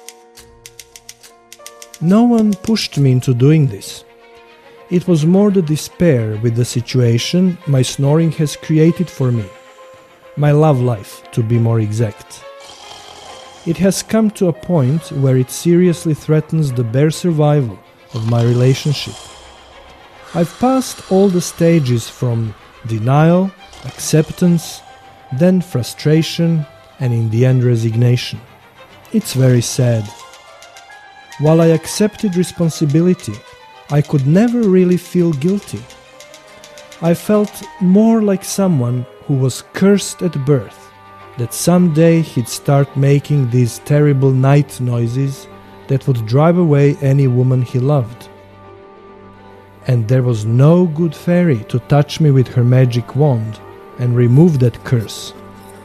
No one pushed me into doing this. It was more the despair with the situation my snoring has created for me. My love life, to be more exact. It has come to a point where it seriously threatens the bare survival of my relationship. I've passed all the stages from denial, acceptance, then frustration, and in the end resignation. It's very sad. While I accepted responsibility, I could never really feel guilty. I felt more like someone who was cursed at birth, that someday he'd start making these terrible night noises that would drive away any woman he loved. And there was no good fairy to touch me with her magic wand and remove that curse.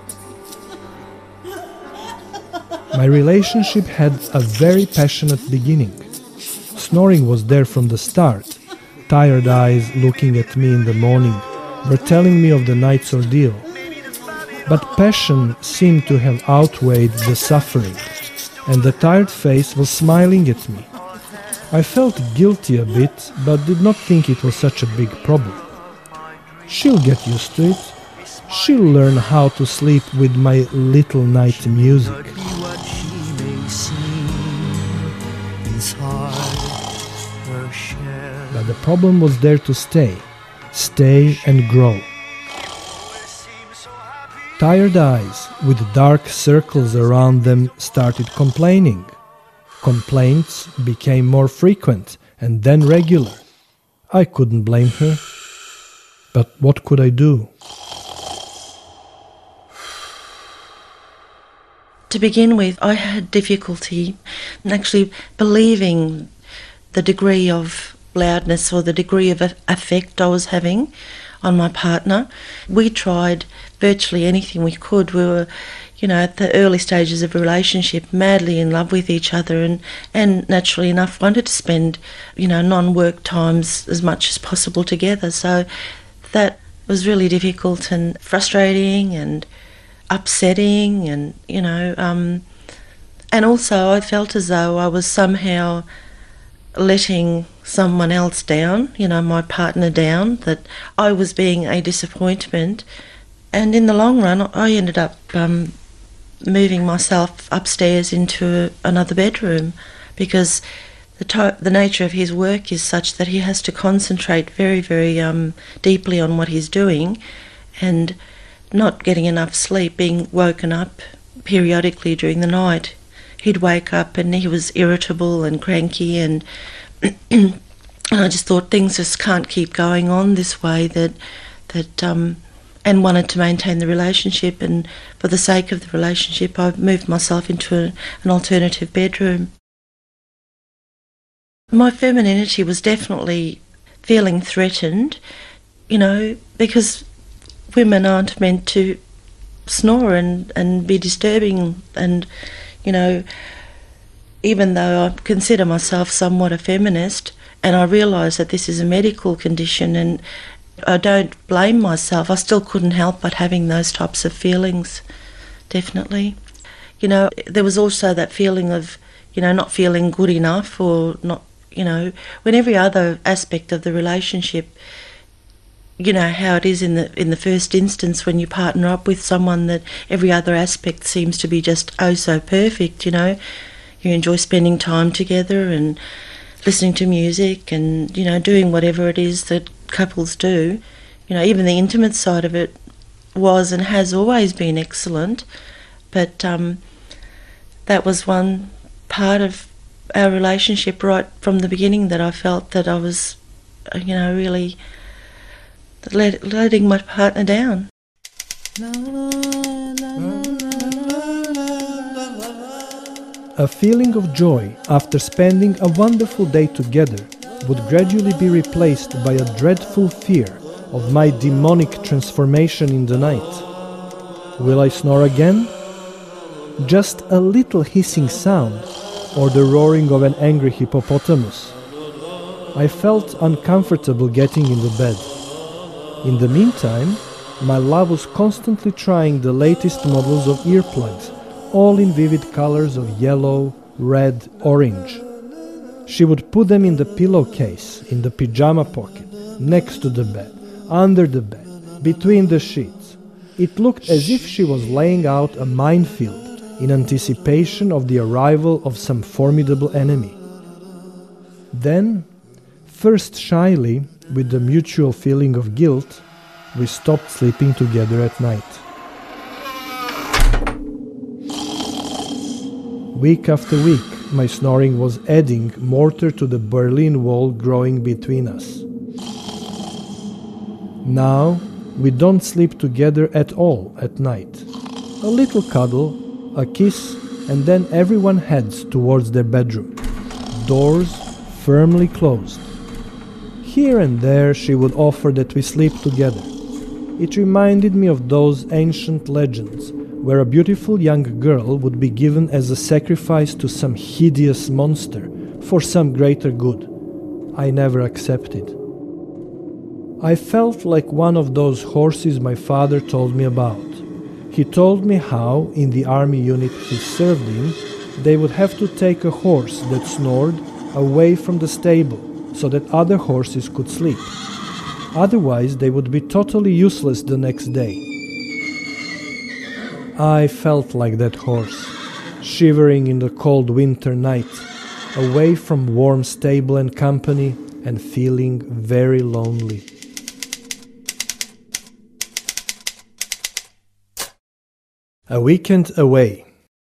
My relationship had a very passionate beginning. Snoring was there from the start. Tired eyes looking at me in the morning were telling me of the night's ordeal. But passion seemed to have outweighed the suffering, and the tired face was smiling at me. I felt guilty a bit, but did not think it was such a big problem. She'll get used to it. She'll learn how to sleep with my little night music. But the problem was there to stay, stay and grow. Tired eyes with dark circles around them started complaining. Complaints became more frequent and then regular. I couldn't blame her. But what could I do? To begin with, I had difficulty actually believing the degree of loudness or the degree of affect I was having. on my partner. We tried virtually anything we could. We were, you know, at the early stages of a relationship, madly in love with each other, and, and naturally enough wanted to spend, you know, non-work times as much as possible together. So that was really difficult and frustrating and upsetting, and, you know, um, and also I felt as though I was somehow letting someone else down, you know, my partner down, that I was being a disappointment. And in the long run, I ended up um, moving myself upstairs into another bedroom, because the type, the nature of his work is such that he has to concentrate very, very um, deeply on what he's doing, and not getting enough sleep, being woken up periodically during the night. He'd wake up and he was irritable and cranky, and and I just thought things just can't keep going on this way, that that um, and wanted to maintain the relationship, and for the sake of the relationship I moved myself into a, an alternative bedroom. My femininity was definitely feeling threatened, you know, because women aren't meant to snore and, and be disturbing, and, you know, even though I consider myself somewhat a feminist, and I realise that this is a medical condition, and I don't blame myself, I still couldn't help but having those types of feelings, definitely. You know, there was also that feeling of, you know, not feeling good enough, or not, you know, when every other aspect of the relationship, you know how it is in the in the first instance when you partner up with someone, that every other aspect seems to be just oh so perfect, you know. You enjoy spending time together and listening to music and, you know, doing whatever it is that couples do. You know, even the intimate side of it was and has always been excellent, but um, that was one part of our relationship right from the beginning that I felt that I was, you know, really let, letting my partner down. A feeling of joy after spending a wonderful day together would gradually be replaced by a dreadful fear of my demonic transformation in the night. Will I snore again? Just a little hissing sound, or the roaring of an angry hippopotamus? I felt uncomfortable getting in the bed. In the meantime, my love was constantly trying the latest models of earplugs, all in vivid colors of yellow, red, orange. She would put them in the pillowcase, in the pyjama pocket, next to the bed, under the bed, between the sheets. It looked as if she was laying out a minefield in anticipation of the arrival of some formidable enemy. Then, first shyly, with the mutual feeling of guilt, we stopped sleeping together at night. Week after week, my snoring was adding mortar to the Berlin Wall growing between us. Now, we don't sleep together at all at night. A little cuddle, a kiss, and then everyone heads towards their bedroom, doors firmly closed. Here and there she would offer that we sleep together. It reminded me of those ancient legends where a beautiful young girl would be given as a sacrifice to some hideous monster for some greater good. I never accepted. I felt like one of those horses my father told me about. He told me how, in the army unit he served in, they would have to take a horse that snored away from the stable so that other horses could sleep. Otherwise, they would be totally useless the next day. I felt like that horse, shivering in the cold winter night, away from warm stable and company, and feeling very lonely. A weekend away.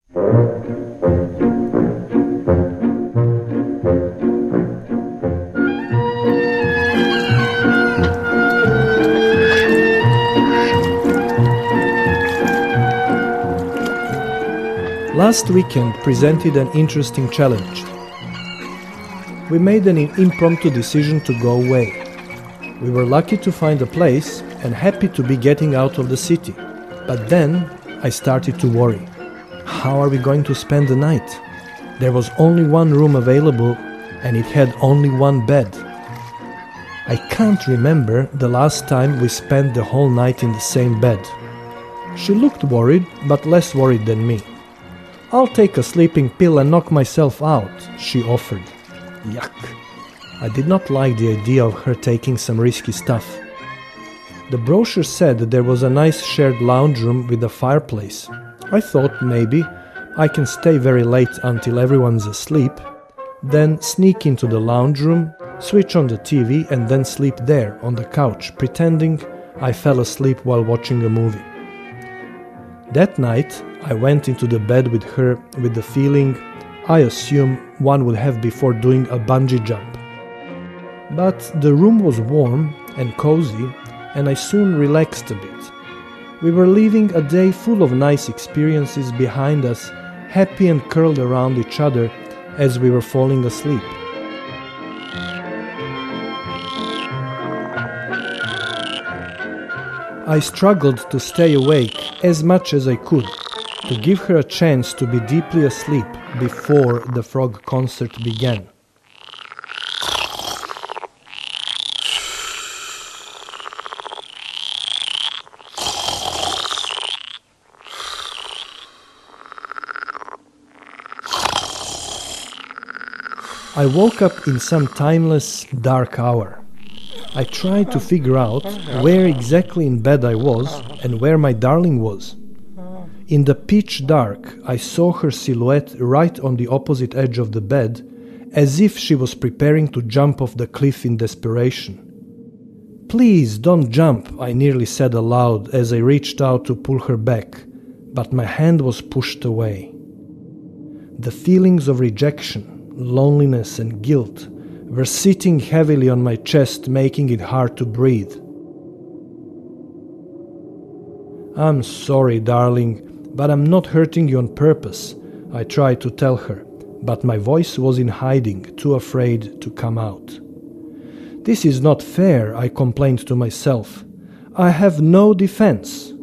Last weekend presented an interesting challenge. We made an impromptu decision to go away. We were lucky to find a place and happy to be getting out of the city. But then I started to worry. How are we going to spend the night? There was only one room available and it had only one bed. I can't remember the last time we spent the whole night in the same bed. She looked worried, but less worried than me. "I'll take a sleeping pill and knock myself out," she offered. Yuck. I did not like the idea of her taking some risky stuff. The brochure said that there was a nice shared lounge room with a fireplace. I thought maybe I can stay very late until everyone's asleep, then sneak into the lounge room, switch on the T V and then sleep there on the couch, pretending I fell asleep while watching a movie. That night, I went into the bed with her with the feeling I assume one would have before doing a bungee jump. But the room was warm and cozy, and I soon relaxed a bit. We were leaving a day full of nice experiences behind us, happy and curled around each other as we were falling asleep. I struggled to stay awake as much as I could, to give her a chance to be deeply asleep before the frog concert began. I woke up in some timeless, dark hour. I tried to figure out where exactly in bed I was and where my darling was. In the pitch dark, I saw her silhouette right on the opposite edge of the bed, as if she was preparing to jump off the cliff in desperation. "Please, don't jump," I nearly said aloud as I reached out to pull her back, but my hand was pushed away. The feelings of rejection, loneliness and guilt were sitting heavily on my chest, making it hard to breathe. "I'm sorry, darling, but I'm not hurting you on purpose," I tried to tell her, but my voice was in hiding, too afraid to come out. "This is not fair," I complained to myself. "I have no defense."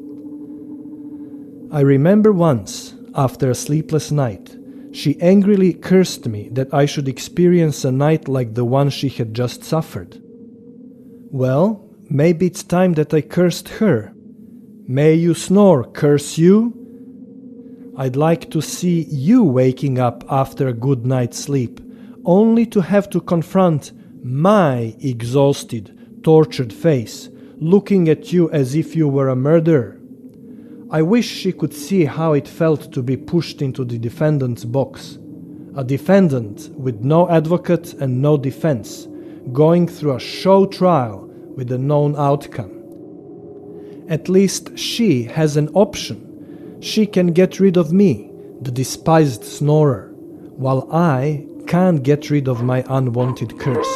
I remember once, after a sleepless night, she angrily cursed me that I should experience a night like the one she had just suffered. Well, maybe it's time that I cursed her. May you snore, curse you! I'd like to see you waking up after a good night's sleep, only to have to confront my exhausted, tortured face, looking at you as if you were a murderer. I wish she could see how it felt to be pushed into the defendant's box. A defendant with no advocate and no defense, going through a show trial with a known outcome. At least she has an option. She can get rid of me, the despised snorer, while I can't get rid of my unwanted curse.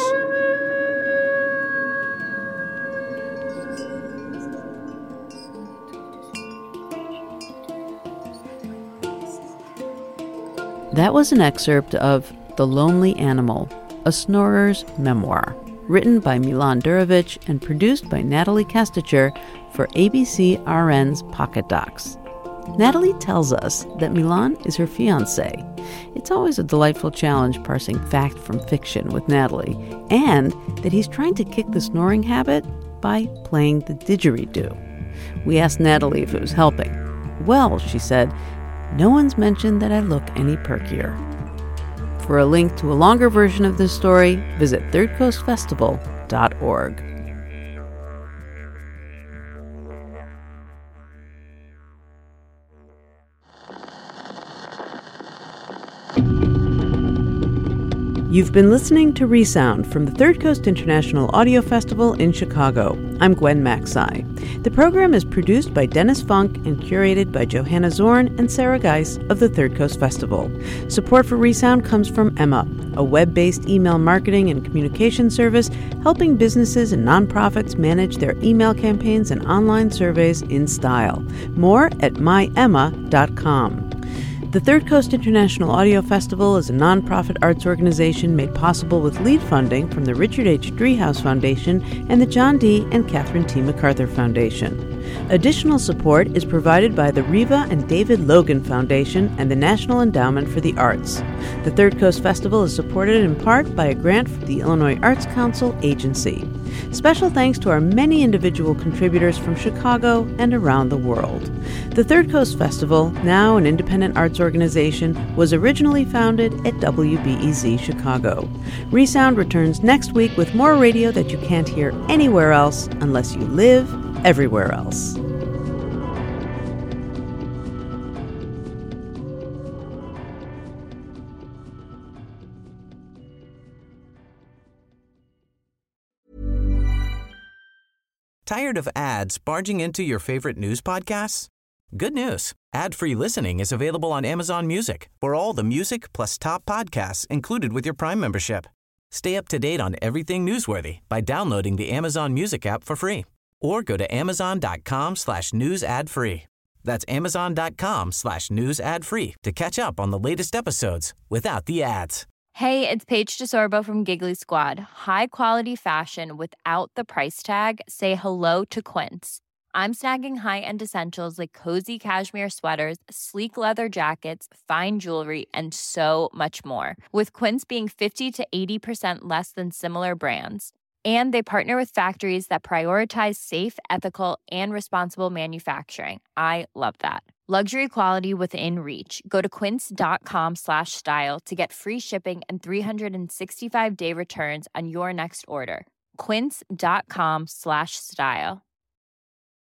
That was an excerpt of The Lonely Animal, a Snorer's Memoir, written by Milan Durovic and produced by Natalie Kasticher for A B C R N's Pocket Docs. Natalie tells us that Milan is her fiancé. It's always a delightful challenge parsing fact from fiction with Natalie, and that he's trying to kick the snoring habit by playing the didgeridoo. We asked Natalie if it was helping. Well, she said, "No one's mentioned that I look any perkier." For a link to a longer version of this story, visit third coast festival dot org. You've been listening to Resound from the Third Coast International Audio Festival in Chicago. I'm Gwen Macsai. The program is produced by Dennis Funk and curated by Johanna Zorn and Sarah Geis of the Third Coast Festival. Support for Resound comes from Emma, a web-based email marketing and communication service helping businesses and nonprofits manage their email campaigns and online surveys in style. More at my emma dot com. The Third Coast International Audio Festival is a nonprofit arts organization made possible with lead funding from the Richard H. Driehaus Foundation and the John D. and Catherine T. MacArthur Foundation. Additional support is provided by the Riva and David Logan Foundation and the National Endowment for the Arts. The Third Coast Festival is supported in part by a grant from the Illinois Arts Council Agency. Special thanks to our many individual contributors from Chicago and around the world. The Third Coast Festival, now an independent arts organization, was originally founded at W B E Z Chicago. Resound returns next week with more radio that you can't hear anywhere else unless you live everywhere else. Tired of ads barging into your favorite news podcasts? Good news. Ad-free listening is available on Amazon Music for all the music plus top podcasts included with your Prime membership. Stay up to date on everything newsworthy by downloading the Amazon Music app for free or go to amazon.com slash news ad free. That's amazon.com slash news ad free to catch up on the latest episodes without the ads. Hey, it's Paige DeSorbo from Giggly Squad. High quality fashion without the price tag. Say hello to Quince. I'm snagging high-end essentials like cozy cashmere sweaters, sleek leather jackets, fine jewelry, and so much more. With Quince being fifty to eighty percent less than similar brands. And they partner with factories that prioritize safe, ethical, and responsible manufacturing. I love that. Luxury quality within reach. Go to quince.com slash style to get free shipping and three sixty-five day returns on your next order. Quince.com slash style.